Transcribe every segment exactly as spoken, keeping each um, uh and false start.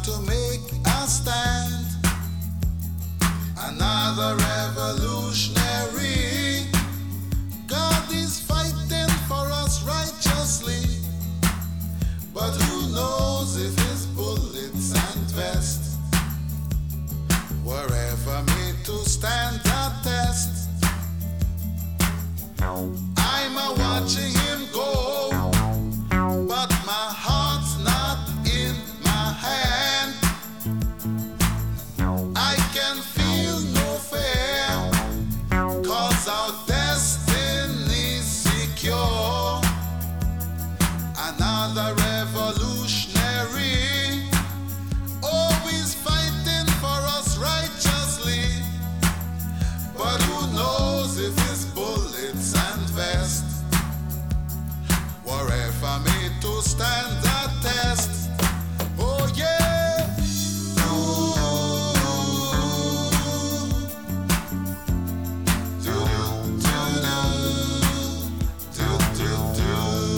got to make a stand. Another revolutionary. God is fighting for us righteously, but who knows if his bullets and vests were ever made to stand the test. I'm a watching him go, but my heart's not in my hand. I can feel no fear, cause our destiny's secure. Another revolutionary, always fighting for us righteously, but who knows if his bullets and vest were ever made to stand the test. Oh yeah. Ooh. Do, do, do, do, do, do.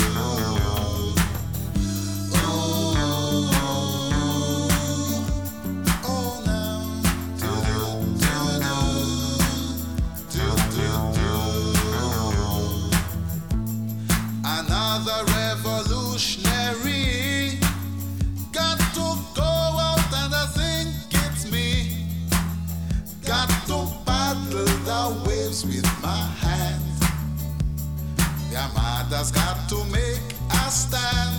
Ooh. Oh now. Do, do, do, do, do, do. Another revolutionary. Got to go out and I think it's me. Got to paddle the waves with my hands. The Armada's got to make a stand.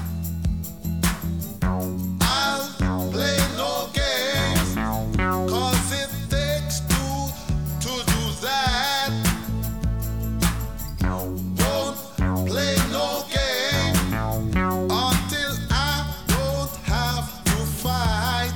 I'll play no games, cause it takes two to do that. Don't play no game until I don't have to fight.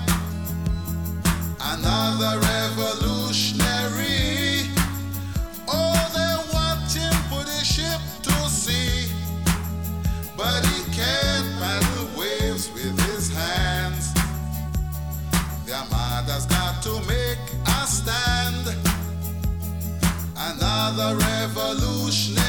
Another revolutionary. Oh, they want him put his ship to sea, but he can't paddle waves with his hands. The Armada's got to make a stand. Another revolutionary.